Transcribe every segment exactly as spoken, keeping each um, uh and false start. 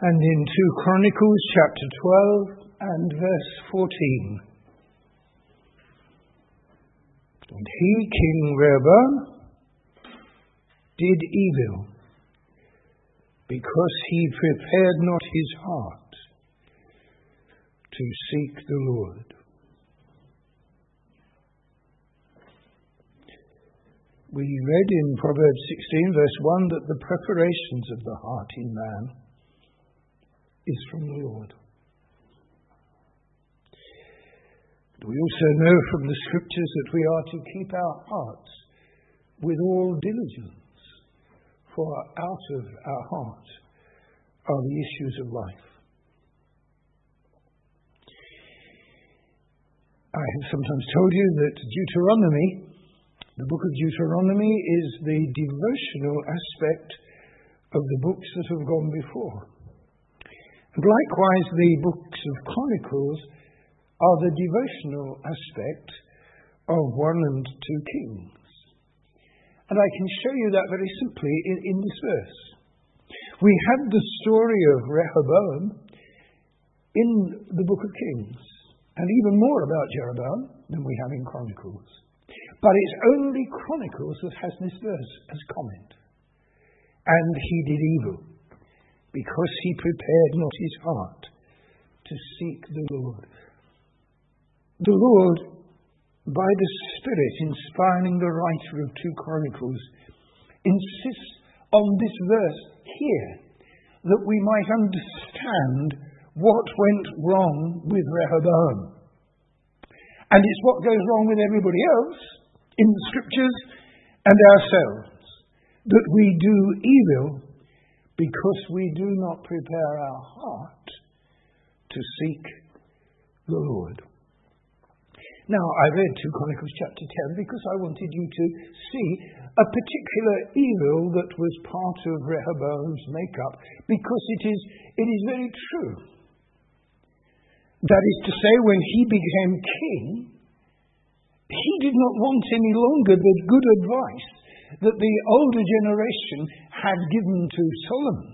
And in two Chronicles chapter twelve and verse fourteen. And he, King Rehoboam, did evil, because he prepared not his heart to seek the Lord. We read in Proverbs sixteen verse one that the preparations of the heart in man is from the Lord. We also know from the Scriptures that we are to keep our hearts with all diligence, for out of our heart are the issues of life. I have sometimes told you that Deuteronomy, the book of Deuteronomy, is the devotional aspect of the books that have gone before. And likewise, the books of Chronicles are the devotional aspect of one and two Kings. And I can show you that very simply in, in this verse. We have the story of Rehoboam in the book of Kings, and even more about Jeroboam than we have in Chronicles. But it's only Chronicles that has this verse as comment. And he did evil, because he prepared not his heart to seek the Lord. The Lord, by the Spirit inspiring the writer of two Chronicles, insists on this verse here, that we might understand what went wrong with Rehoboam. And it's what goes wrong with everybody else in the Scriptures and ourselves, that we do evil because we do not prepare our heart to seek the Lord. Now, I read two Chronicles chapter ten because I wanted you to see a particular evil that was part of Rehoboam's makeup, because it is, it is very true. That is to say, when he became king, he did not want any longer the good advice that the older generation had given to Solomon,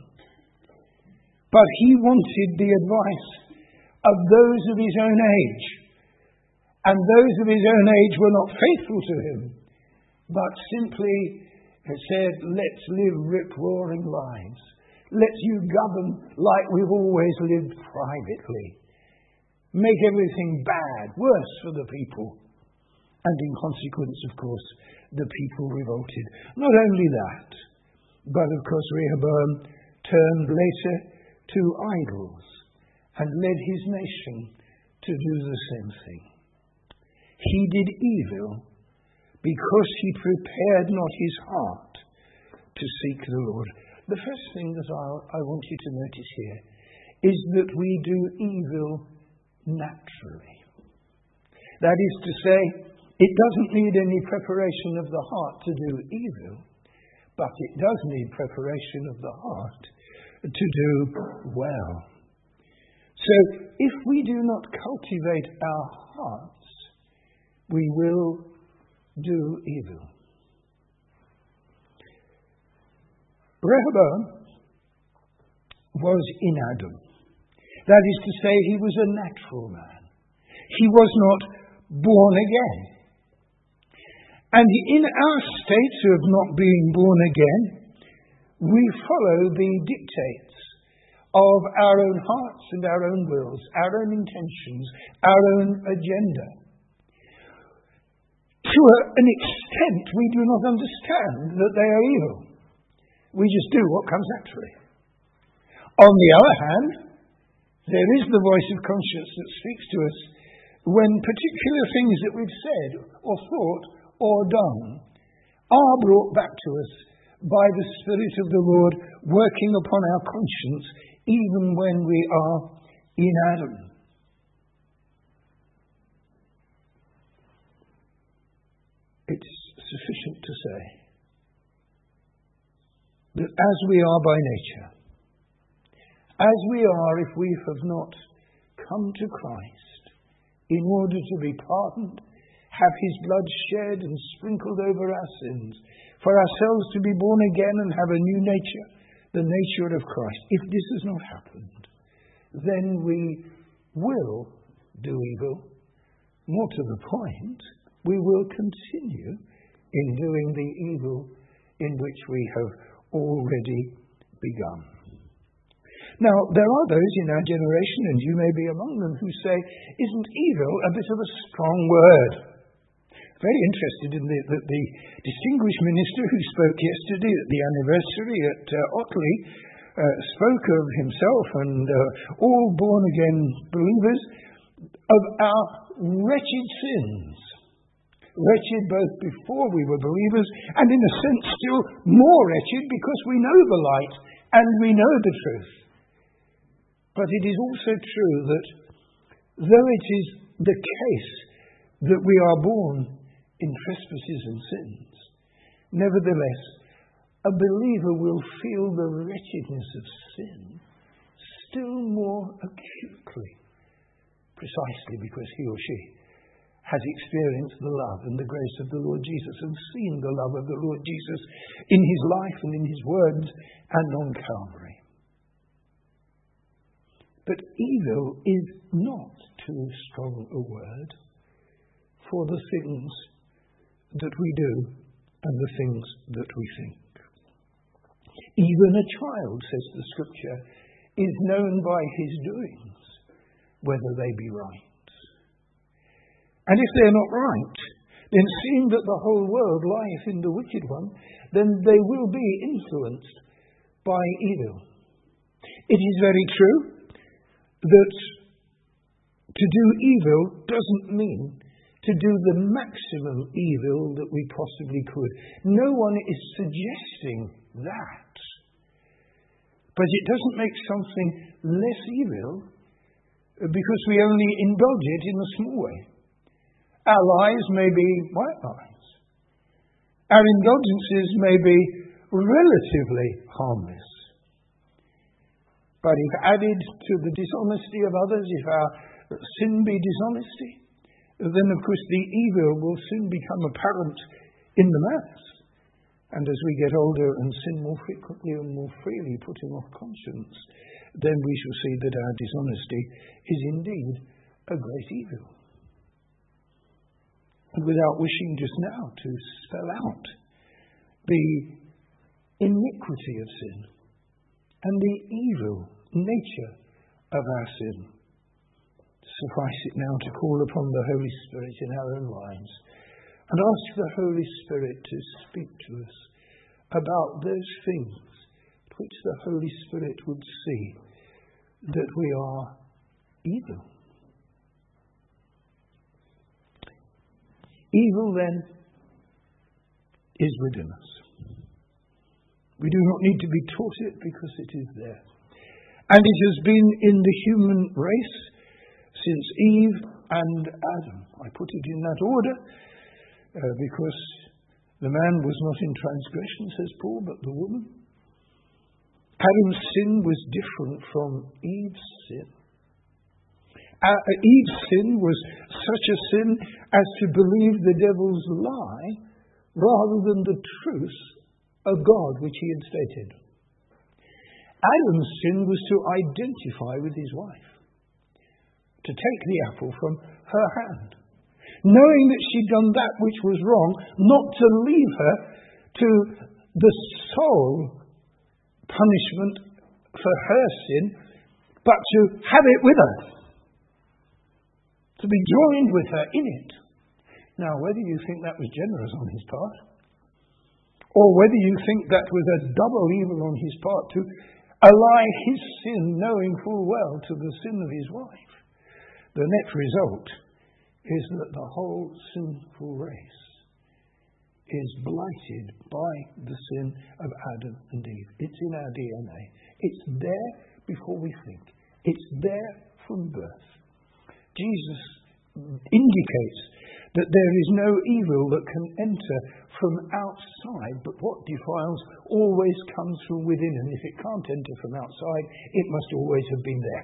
but he wanted the advice of those of his own age. And those of his own age were not faithful to him, but simply said, let's live rip-roaring lives. Let's you govern like we've always lived privately. Make everything bad, worse for the people. And in consequence, of course, the people revolted. Not only that, but of course Rehoboam turned later to idols and led his nation to do the same thing. He did evil because he prepared not his heart to seek the Lord. The first thing that I, I want you to notice here is that we do evil naturally. That is to say, it doesn't need any preparation of the heart to do evil, but it does need preparation of the heart to do well. So, if we do not cultivate our hearts, we will do evil. Rehoboam was in Adam. That is to say, he was a natural man. He was not born again. And in our state of not being born again, we follow the dictates of our own hearts and our own wills, our own intentions, our own agenda. To an extent, we do not understand that they are evil. We just do what comes naturally. On the other hand, there is the voice of conscience that speaks to us when particular things that we've said or thought or done are brought back to us by the Spirit of the Lord working upon our conscience, even when we are in Adam. It's sufficient to say that as we are by nature, as we are if we have not come to Christ in order to be pardoned, have his blood shed and sprinkled over our sins, for ourselves to be born again and have a new nature, the nature of Christ, if this has not happened, then we will do evil. More to the point, we will continue in doing the evil in which we have already begun. Now, there are those in our generation, and you may be among them, who say, isn't evil a bit of a strong word? Very interested in the, that the distinguished minister who spoke yesterday at the anniversary at uh, Otley uh, spoke of himself and uh, all born-again believers of our wretched sins. Wretched both before we were believers and in a sense still more wretched because we know the light and we know the truth. But it is also true that though it is the case that we are born in trespasses and sins, nevertheless a believer will feel the wretchedness of sin still more acutely, precisely because he or she has experienced the love and the grace of the Lord Jesus and seen the love of the Lord Jesus in his life and in his words and on Calvary. But evil is not too strong a word for the things that we do and the things that we think. Even a child, says the Scripture, is known by his doings, whether they be right. And if they're not right, then seeing that the whole world lieth in the wicked one, then they will be influenced by evil. It is very true that to do evil doesn't mean to do the maximum evil that we possibly could. No one is suggesting that. But it doesn't make something less evil because we only indulge it in a small way. Our lies may be white lies. Our indulgences may be relatively harmless. But if added to the dishonesty of others, if our sin be dishonesty, then of course the evil will soon become apparent in the mass. And as we get older and sin more frequently and more freely, putting off conscience, then we shall see that our dishonesty is indeed a great evil. And without wishing just now to spell out the iniquity of sin and the evil nature of our sin, suffice it now to call upon the Holy Spirit in our own lives and ask the Holy Spirit to speak to us about those things which the Holy Spirit would see that we are evil. Evil, then, is within us. We do not need to be taught it because it is there. And it has been in the human race since Eve and Adam. I put it in that order uh, because the man was not in transgression, says Paul, but the woman. Adam's sin was different from Eve's sin. Uh, Eve's sin was such a sin as to believe the devil's lie rather than the truth of God which he had stated. Adam's sin was to identify with his wife, to take the apple from her hand, knowing that she'd done that which was wrong, not to leave her to the sole punishment for her sin, but to have it with her, to be joined with her in it. Now, whether you think that was generous on his part, or whether you think that was a double evil on his part to ally his sin, knowing full well, to the sin of his wife, the net result is that the whole sinful race is blighted by the sin of Adam and Eve. It's in our D N A. It's there before we think. It's there from birth. Jesus indicates that there is no evil that can enter from outside, but what defiles always comes from within, and if it can't enter from outside, it must always have been there.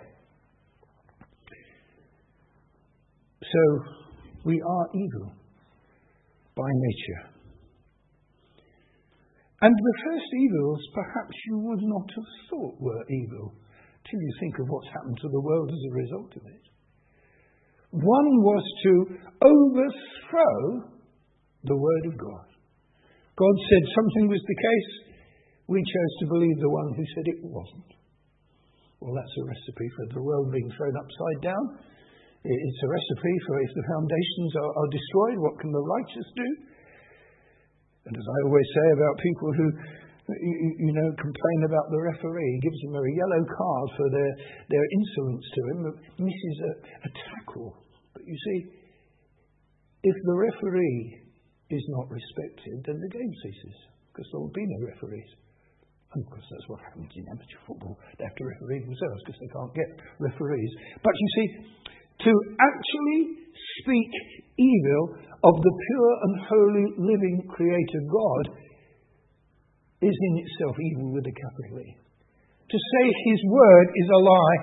So, we are evil by nature. And the first evils perhaps you would not have thought were evil, till you think of what's happened to the world as a result of it. One was to overthrow the Word of God. God said something was the case. We chose to believe the one who said it wasn't. Well, that's a recipe for the world being thrown upside down. It's a recipe for if the foundations are, are destroyed, what can the righteous do? And as I always say about people who, you, you know, complain about the referee, he gives them a yellow card for their, their insolence to him, misses a, a tackle. But you see, if the referee is not respected, then the game ceases, because there will be no referees. And of course, that's what happens in amateur football. They have to referee themselves because they can't get referees. But you see, to actually speak evil of the pure and holy living Creator God is in itself evil with a capital E. To say His word is a lie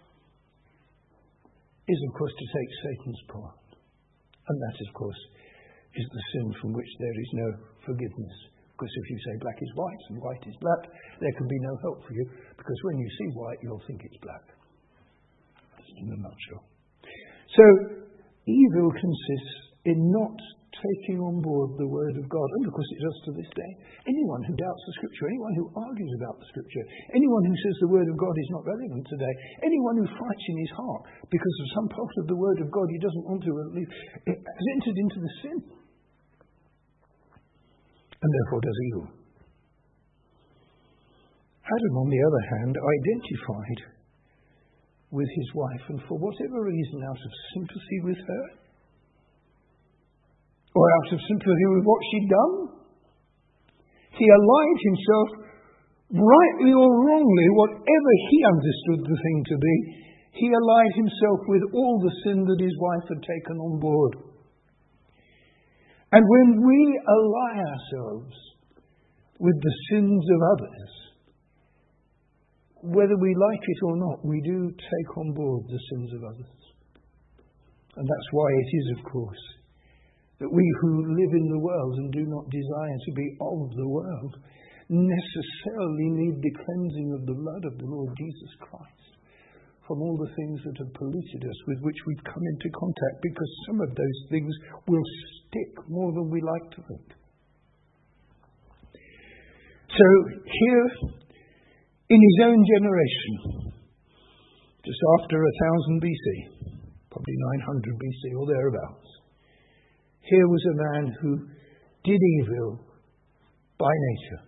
is, of course, to take Satan's part. And that, of course, is the sin from which there is no forgiveness. Because if you say black is white and white is black, there can be no help for you, because when you see white, you'll think it's black. That's in a nutshell. So, evil consists in not taking on board the Word of God. And of course it does to this day. Anyone who doubts the Scripture, anyone who argues about the Scripture, anyone who says the Word of God is not relevant today, anyone who fights in his heart because of some part of the Word of God he doesn't want to believe, has entered into the sin. And therefore does evil. Adam, on the other hand, identified with his wife, and for whatever reason, out of sympathy with her, or out of sympathy with what she'd done, he allied himself, rightly or wrongly, whatever he understood the thing to be, he allied himself with all the sin that his wife had taken on board. And when we ally ourselves with the sins of others, whether we like it or not, we do take on board the sins of others. And that's why it is, of course, that we who live in the world and do not desire to be of the world necessarily need the cleansing of the blood of the Lord Jesus Christ from all the things that have polluted us, with which we've come into contact, because some of those things will stick more than we like to think. So here, in his own generation, just after one thousand B C, probably nine hundred B C or thereabouts, here was a man who did evil by nature.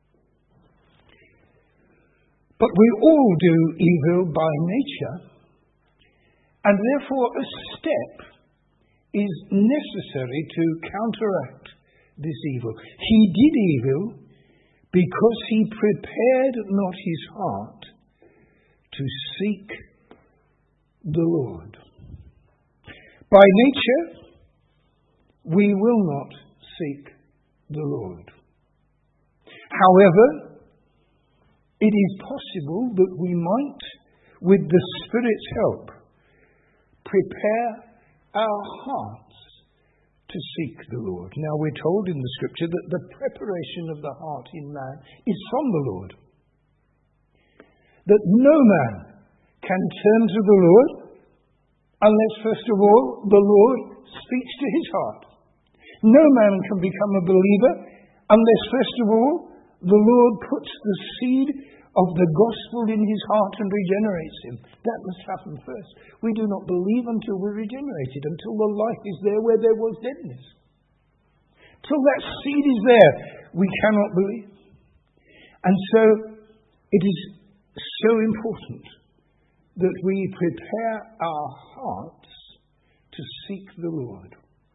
But we all do evil by nature, and therefore a step is necessary to counteract this evil. He did evil because he prepared not his heart to seek the Lord. By nature, we will not seek the Lord. However, it is possible that we might, with the Spirit's help, prepare our hearts to seek the Lord. Now, we're told in the Scripture that the preparation of the heart in man is from the Lord. That no man can turn to the Lord unless, first of all, the Lord speaks to his heart. No man can become a believer unless, first of all, the Lord puts the seed of the gospel in his heart and regenerates him. That must happen first. We do not believe until we're regenerated, until the life is there where there was deadness. Till that seed is there, we cannot believe. And so it is so important that we prepare our hearts to seek the Lord.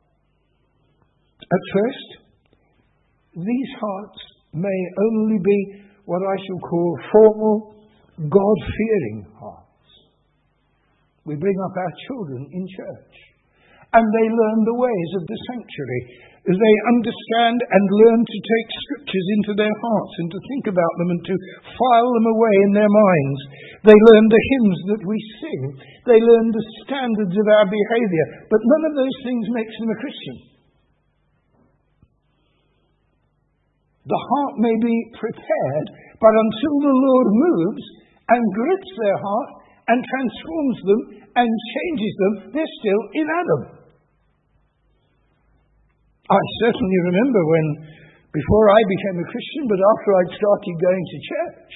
At first, these hearts may only be what I shall call formal, God-fearing hearts. We bring up our children in church, and they learn the ways of the sanctuary. They understand and learn to take scriptures into their hearts and to think about them and to file them away in their minds. They learn the hymns that we sing. They learn the standards of our behavior. But none of those things makes them a Christian. The heart may be prepared, but until the Lord moves and grips their heart and transforms them and changes them, they're still in Adam. I certainly remember when, before I became a Christian, but after I'd started going to church,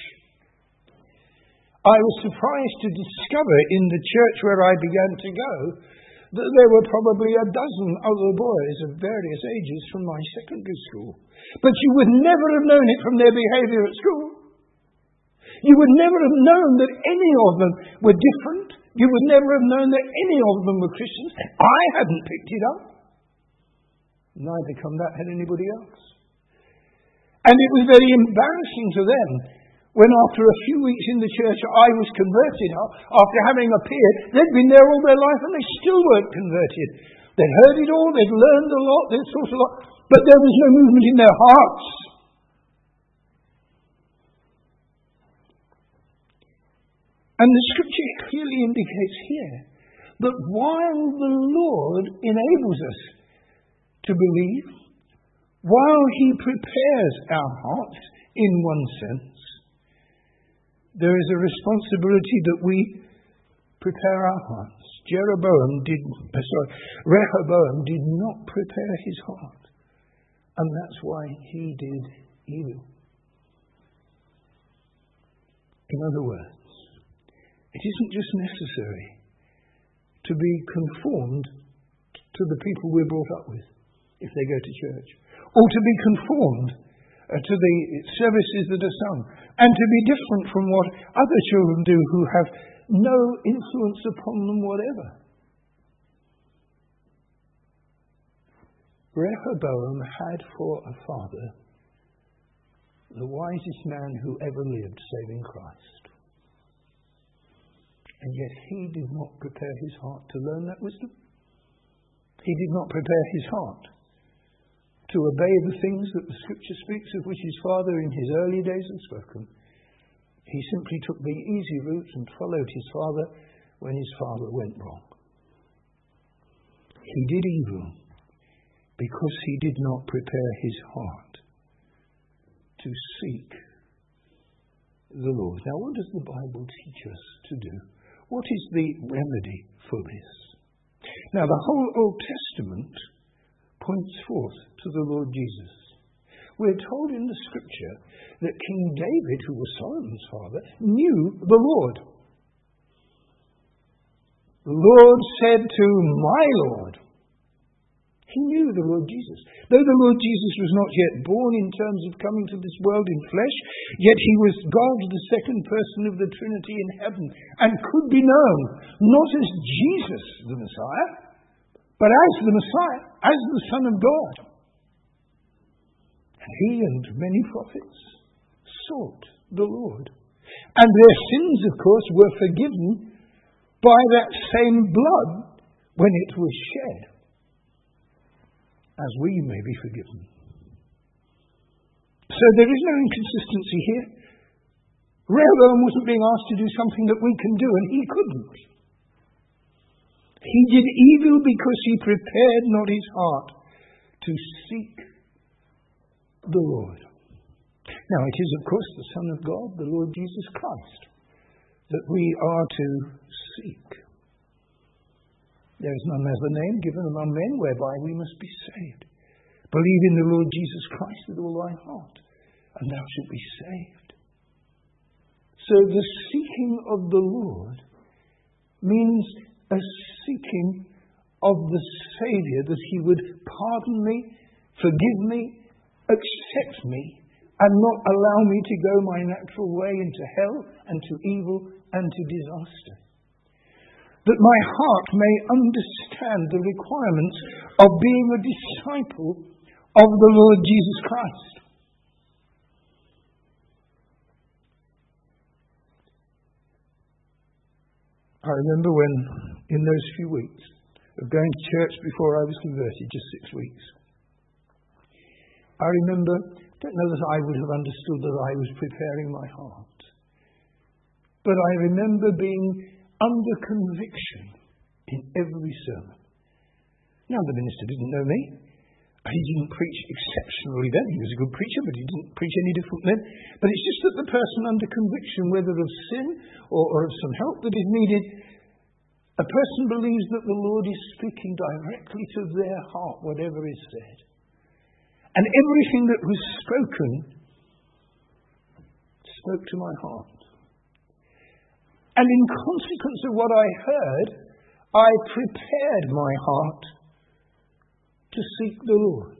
I was surprised to discover in the church where I began to go that there were probably a dozen other boys of various ages from my secondary school. But you would never have known it from their behaviour at school. You would never have known that any of them were different. You would never have known that any of them were Christians. I hadn't picked it up. Neither come that had anybody else. And it was very embarrassing to them when after a few weeks in the church I was converted, after having appeared. They'd been there all their life and they still weren't converted. They'd heard it all, they'd learned a lot, they'd thought a lot, but there was no movement in their hearts. And the scripture clearly indicates here that while the Lord enables us to believe, while He prepares our hearts in one sense, there is a responsibility that we prepare our hearts. Jeroboam did, sorry, Rehoboam did not prepare his heart, and that's why he did evil. In other words, it isn't just necessary to be conformed to the people we're brought up with if they go to church, or to be conformed uh, to the services that are sung, and to be different from what other children do who have no influence upon them whatever. Rehoboam had for a father the wisest man who ever lived, saving Christ. And yet he did not prepare his heart to learn that wisdom. He did not prepare his heart to obey the things that the Scripture speaks of which his father in his early days had spoken. He simply took the easy route and followed his father when his father went wrong. He did evil because he did not prepare his heart to seek the Lord. Now, what does the Bible teach us to do? What is the remedy for this? Now, the whole Old Testament points forth to the Lord Jesus. We're told in the Scripture that King David, who was Solomon's father, knew the Lord. The Lord said to my Lord. He knew the Lord Jesus. Though the Lord Jesus was not yet born in terms of coming to this world in flesh, yet he was God, the second person of the Trinity in heaven, and could be known not as Jesus the Messiah, but as the Messiah, as the Son of God. And he and many prophets sought the Lord. And their sins, of course, were forgiven by that same blood when it was shed, as we may be forgiven. So there is no inconsistency here. Rehoboam wasn't being asked to do something that we can do, and he couldn't. He did evil because he prepared not his heart to seek the Lord. Now, it is, of course, the Son of God, the Lord Jesus Christ, that we are to seek. There is none other name given among men whereby we must be saved. Believe in the Lord Jesus Christ with all thy heart, and thou shalt be saved. So the seeking of the Lord means a seeking of the Saviour, that he would pardon me, forgive me, accept me, and not allow me to go my natural way into hell and to evil and to disaster. That my heart may understand the requirements of being a disciple of the Lord Jesus Christ. I remember when, in those few weeks of going to church before I was converted, just six weeks, I remember, don't know that I would have understood that I was preparing my heart, but I remember being under conviction in every sermon. Now, the minister didn't know me, He didn't preach exceptionally then. He was a good preacher, but he didn't preach any different then. But it's just that the person under conviction, whether of sin or, or of some help that is needed, a person believes that the Lord is speaking directly to their heart, whatever is said. And everything that was spoken spoke to my heart. And in consequence of what I heard, I prepared my heart to seek the Lord.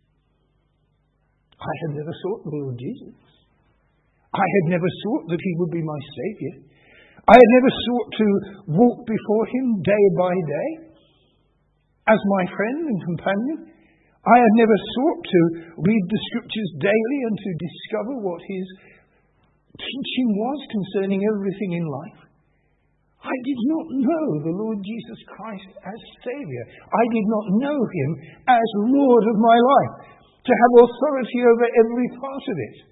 I had never sought the Lord Jesus. I had never sought that he would be my Saviour. I had never sought to walk before him day by day as my friend and companion. I had never sought to read the Scriptures daily and to discover what his teaching was concerning everything in life. I did not know the Lord Jesus Christ as Saviour. I did not know him as Lord of my life, to have authority over every part of it.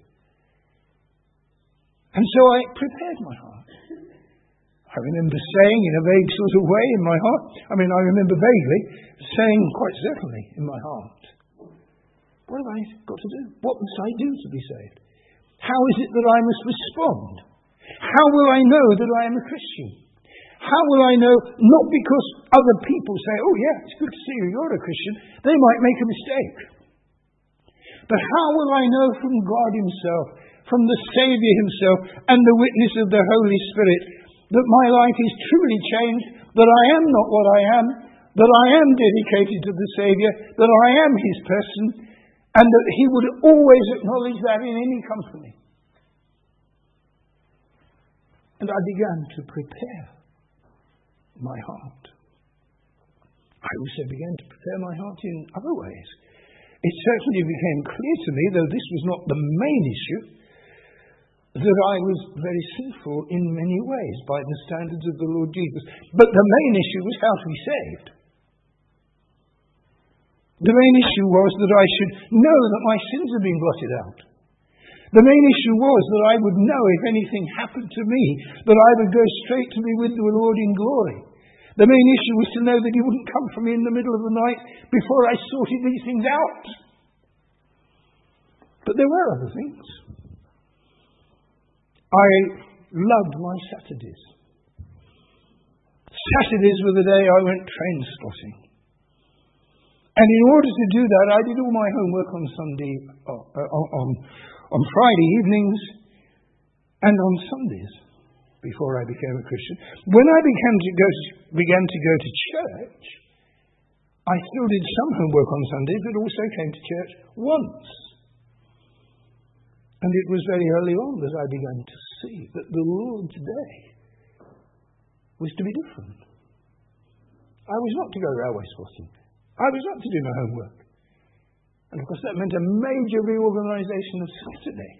And so I prepared my heart. I remember saying in a vague sort of way in my heart, I mean, I remember vaguely saying quite certainly in my heart, what have I got to do? What must I do to be saved? How is it that I must respond? How will I know that I am a Christian? How will I know? Not because other people say, oh yeah, it's good to see you, you're a Christian. They might make a mistake. But how will I know from God himself, from the Saviour himself, and the witness of the Holy Spirit, that my life is truly changed, that I am not what I am, that I am dedicated to the Saviour, that I am his person, and that he would always acknowledge that in any company? And I began to prepare my heart. I also began to prepare my heart in other ways. It certainly became clear to me, though this was not the main issue, that I was very sinful in many ways by the standards of the Lord Jesus. But the main issue was how to be saved. The main issue was that I should know that my sins had been blotted out. The main issue was that I would know if anything happened to me, that I would go straight to be with the Lord in glory. The main issue was to know that he wouldn't come for me in the middle of the night before I sorted these things out. But there were other things. I loved my Saturdays. Saturdays were the day I went train spotting. And in order to do that, I did all my homework on Sunday, uh, on, on, on Friday evenings, and on Sundays before I became a Christian. When I began to go to, began to go to church, I still did some homework on Sundays, but also came to church once. And it was very early on that I began to see that the Lord's day was to be different. I was not to go railway spotting. I was not to do my homework. And of course that meant a major reorganisation of Saturday.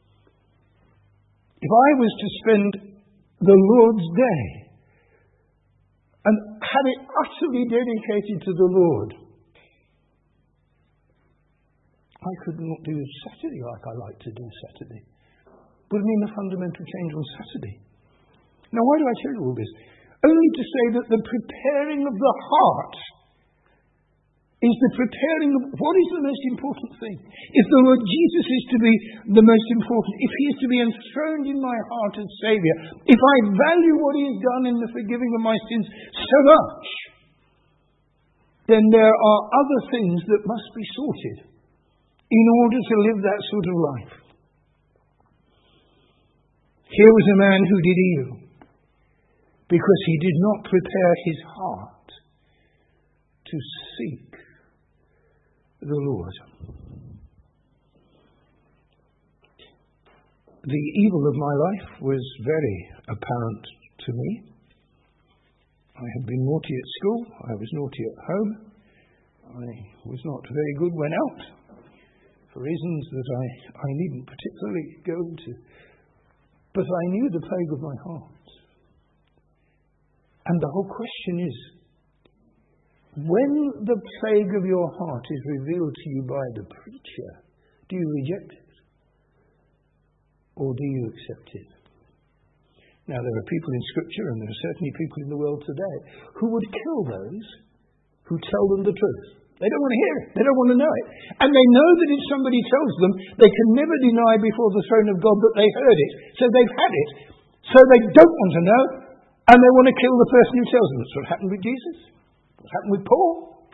If I was to spend the Lord's day and have it utterly dedicated to the Lord, I could not do Saturday like I like to do Saturday. It would mean a fundamental change on Saturday. Now why do I tell you all this? Only to say that the preparing of the heart is the preparing of what is the most important thing. If the Lord Jesus is to be the most important, if he is to be enthroned in my heart as Saviour, if I value what he has done in the forgiving of my sins so much, then there are other things that must be sorted in order to live that sort of life. Here was a man who did evil because he did not prepare his heart to seek the Lord. The evil of my life was very apparent to me. I had been naughty at school. I was naughty at home. I was not very good when out, for reasons that I, I needn't particularly go into. But I knew the plague of my heart. And the whole question is, when the plague of your heart is revealed to you by the preacher, do you reject it? Or do you accept it? Now, there are people in Scripture, and there are certainly people in the world today, who would kill those who tell them the truth. They don't want to hear it. They don't want to know it. And they know that if somebody tells them, they can never deny before the throne of God that they heard it. So they've had it. So they don't want to know. And they want to kill the person who tells them. That's what happened with Jesus. What happened with Paul.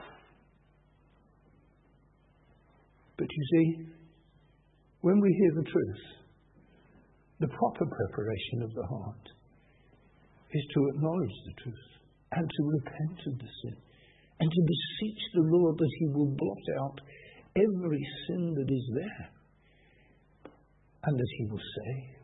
But you see, when we hear the truth, the proper preparation of the heart is to acknowledge the truth and to repent of the sin and to beseech the Lord that he will blot out every sin that is there and that he will save,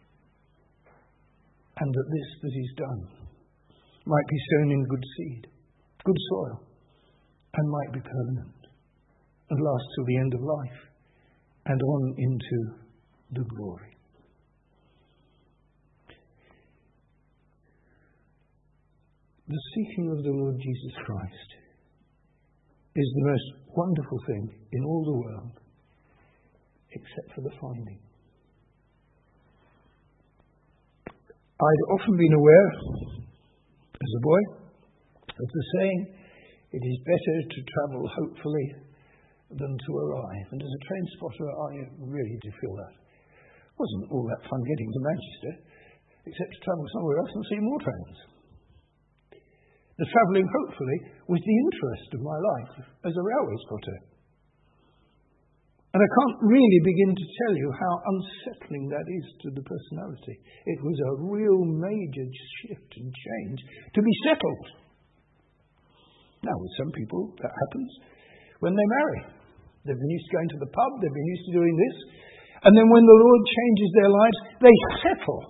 and that this that is done might be sown in good seed, good soil, and might be permanent and last till the end of life and on into the glory. The seeking of the Lord Jesus Christ is the most wonderful thing in all the world, except for the finding. I'd often been aware, as a boy, of the saying, it is better to travel hopefully than to arrive. And as a train spotter, I really did feel that. It wasn't all that fun getting to Manchester, except to travel somewhere else and see more trains. The travelling, hopefully, was the interest of my life as a railway spotter. And I can't really begin to tell you how unsettling that is to the personality. It was a real major shift and change to be settled. Now, with some people, that happens when they marry. They've been used to going to the pub, they've been used to doing this, and then when the Lord changes their lives, they settle.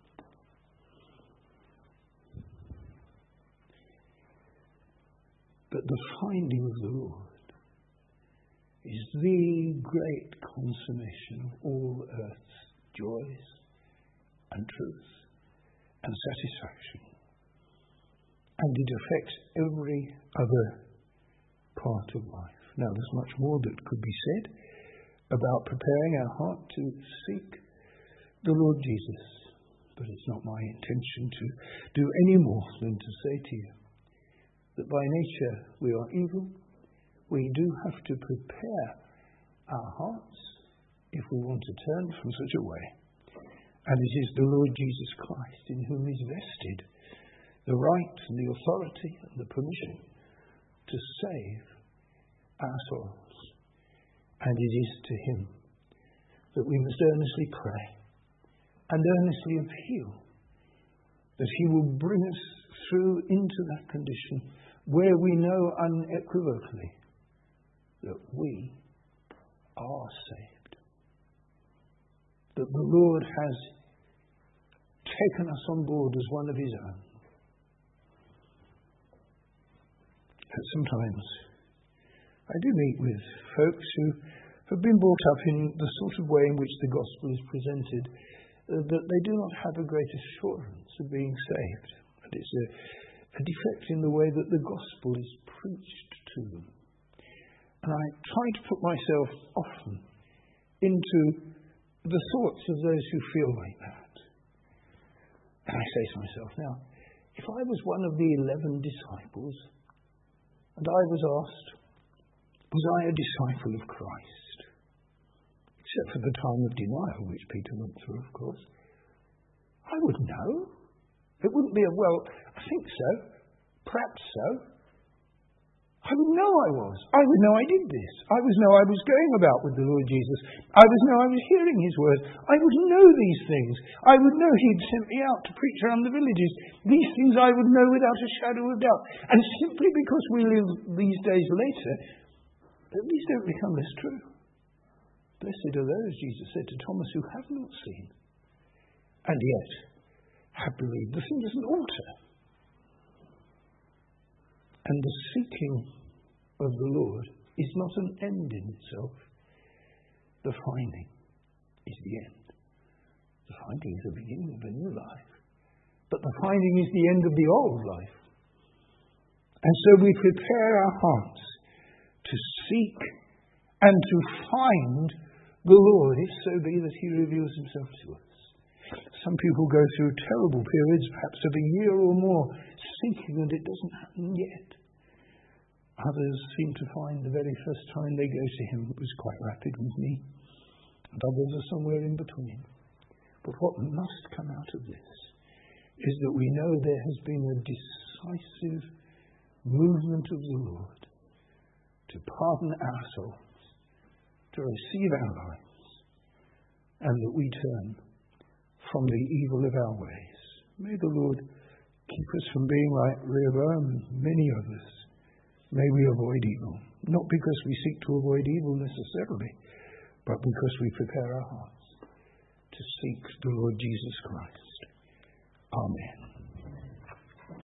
But the finding of the Lord is the great consummation of all earth's joys and truth and satisfaction. And it affects every other part of life. Now, there's much more that could be said about preparing our heart to seek the Lord Jesus, but it's not my intention to do any more than to say to you that by nature we are evil. We do have to prepare our hearts if we want to turn from such a way. And it is the Lord Jesus Christ in whom is vested the right and the authority and the permission to save our souls. And it is to him that we must earnestly pray and earnestly appeal that he will bring us through into that condition where we know unequivocally that we are saved. That the Lord has taken us on board as one of his own. But sometimes I do meet with folks who have been brought up in the sort of way in which the gospel is presented, uh, that they do not have a great assurance of being saved. And it's a, a defect in the way that the gospel is preached to them. And I try to put myself often into the thoughts of those who feel like that. And I say to myself, now, if I was one of the eleven disciples, and I was asked, was I a disciple of Christ? Except for the time of denial, which Peter went through, of course. I would know. It wouldn't be a, well, I think so, perhaps so. I would know I was. I would know I did this. I would know I was going about with the Lord Jesus. I would know I was hearing his word. I would know these things. I would know he'd sent me out to preach around the villages. These things I would know without a shadow of doubt. And simply because we live these days later, these don't become less true. Blessed are those, Jesus said to Thomas, who have not seen and yet have believed. The thing doesn't alter. And the seeking of the Lord is not an end in itself. The finding is the end. The finding is the beginning of a new life. But the finding is the end of the old life. And so we prepare our hearts to seek and to find the Lord, if so be that he reveals himself to us. Some people go through terrible periods, perhaps of a year or more, seeking, and it doesn't happen yet. Others seem to find the very first time they go to him it was quite rapid with me. And others are somewhere in between. But what must come out of this is that we know there has been a decisive movement of the Lord to pardon our souls, to receive our lives, and that we turn from the evil of our ways. May the Lord keep us from being like Rehoboam and many others. May we avoid evil, not because we seek to avoid evil necessarily, but because we prepare our hearts to seek the Lord Jesus Christ. Amen.